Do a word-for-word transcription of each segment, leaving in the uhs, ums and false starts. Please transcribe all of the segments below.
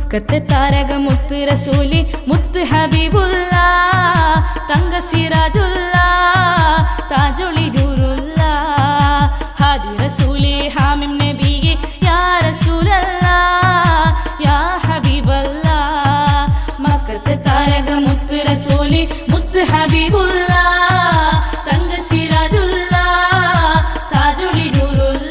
മക്കത്തെ താരക മുത്ത് റസൂലി മുത്ത് ഹബീബുല്ല തങ്ക സിറാജുല്ല താജുളി നൂറുല്ല ഹാദി റസൂലി ഹാമിം നബിയെ യാ റസൂലല്ല യാ ഹബീബല്ല മക്കത്തെ താരക മുത്ത് റസൂലി മുത്ത് ഹബീബുല്ല തങ്ക സിറാജുല്ല താജുളി നൂറുല്ല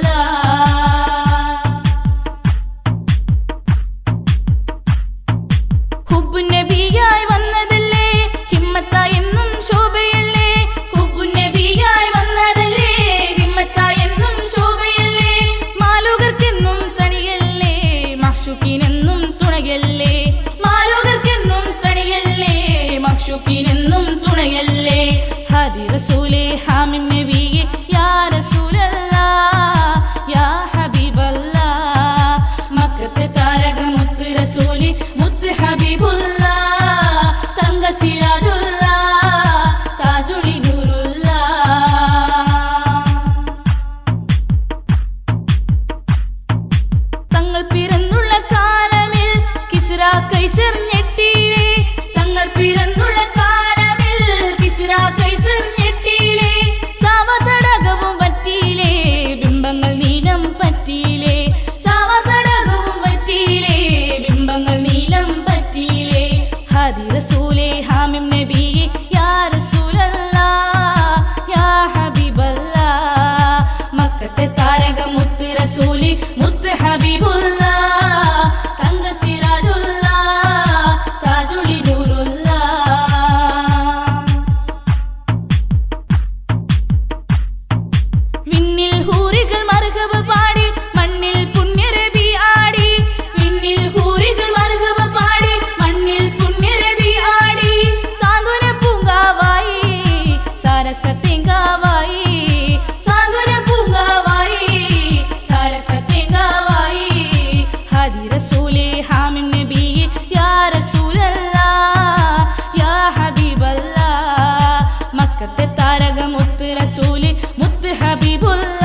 നബിയായി വന്നതല്ലേ ഹിമ്മത്തായി എന്നും ശോഭയല്ലേ ഹുബ്ബു നബിയായി വന്നതല്ലേ ഹിമ്മത്തായി എന്നും ശോഭയല്ലേ മാലോകർക്കെന്നും തണിയല്ലേ മഹ്ശൂഖിനെന്നും തുണയല്ലേ മാലോകർക്കെന്നും തണിയല്ലേ മഹ്ശൂഖിനെന്നും തുണയല്ലേ ഹാദി റസൂലേ ഹാമിം നബിയെ യാ റസൂലല്ലാ യാ ഹബീബല്ലാ മക്കത്തെ താരക മുത്ത് റസൂലി മുത്ത് ഹബീബുല്ല സിറാജുല്ല താജുളി നൂറുല്ല തങ്ങൾ പിറന്നുള്ള കാലമിൽ കിസ്റ കൈസർ ഞെട്ടിയിലേ തങ്ങൾ പിറന്നുള്ള കാലമിൽ കിസ്റ കൈസർ ഞെട്ടിയിലേ സാവതടകവും പറ്റിയിലേ ബിംബങ്ങൾ നീലം പറ്റിയിലേ സാവതടകവും പറ്റിയിലേ ബിംബങ്ങൾ നീലം പറ്റിയിലേ ഹാദി റസൂലേ ഹാമിം നബിയെ യാ റസൂലല്ലാ യാ ഹബീബല്ലാ മക്കത്തെ താരക മുത്ത് റസൂലി മുത്ത് ഹബീബുല്ല തങ്ക സിറാജുല്ല താജുളി നൂറുല്ല വിണ്ണിൽ ഹൂറികൾ മർഹബ പാടി മണ്ണിൽ പുണ്യരബി ആടി വിണ്ണിൽ ഹൂറികൾ മർഹബ പാടി മണ്ണിൽ പുണ്യരബി ആടി സാന്ത്വന പൂങ്കാവായി സാരസത്തിങ്കാവായി സാന്ത്വന പൂങ്കാവായി സാരസത്തിങ്കാവായി ഹാദി റസൂലേ ഹാമിം നബിയെ യാ റസൂലല്ലാ യാ ഹബീബല്ലാ മക്കത്തെ താരക മുത്ത് റസൂലി മുത്ത് ഹബീബുല്ല